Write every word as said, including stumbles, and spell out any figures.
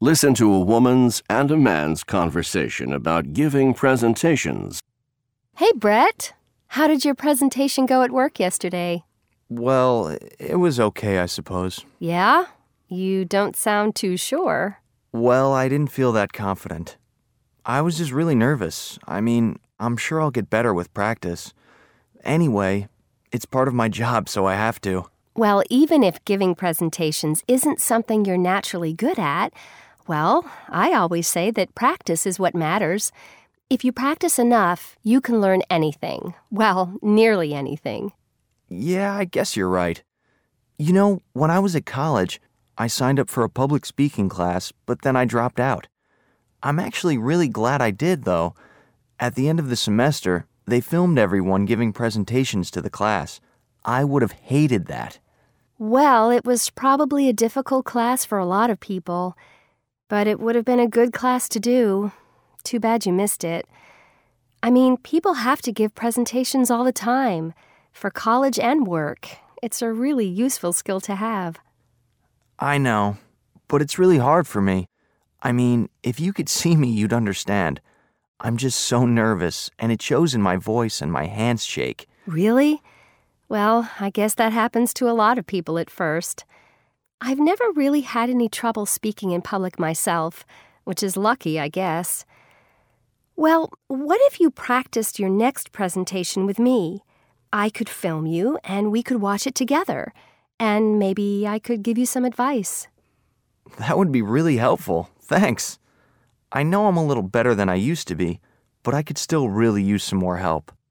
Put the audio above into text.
Listen to a woman's and a man's conversation about giving presentations. Hey, Brett. How did your presentation go at work yesterday? Well, it was okay, I suppose. Yeah? You don't sound too sure. Well, I didn't feel that confident. I was just really nervous. I mean, I'm sure I'll get better with practice. Anyway, it's part of my job, so I have to. Well, even if giving presentations isn't something you're naturally good at, well, I always say that practice is what matters. If you practice enough, you can learn anything. Well, nearly anything. Yeah, I guess you're right. You know, when I was at college, I signed up for a public speaking class, but then I dropped out. I'm actually really glad I did, though. At the end of the semester, they filmed everyone giving presentations to the class. I would have hated that. Well, it was probably a difficult class for a lot of people, but it would have been a good class to do. Too bad you missed it. I mean, people have to give presentations all the time, for college and work. It's a really useful skill to have. I know, but it's really hard for me. I mean, if you could see me, you'd understand. I'm just so nervous, and it shows in my voice and my hands shake. Really? Well, I guess that happens to a lot of people at first. I've never really had any trouble speaking in public myself, which is lucky, I guess. Well, what if you practiced your next presentation with me? I could film you, and we could watch it together, and maybe I could give you some advice. That would be really helpful. Thanks. I know I'm a little better than I used to be, but I could still really use some more help.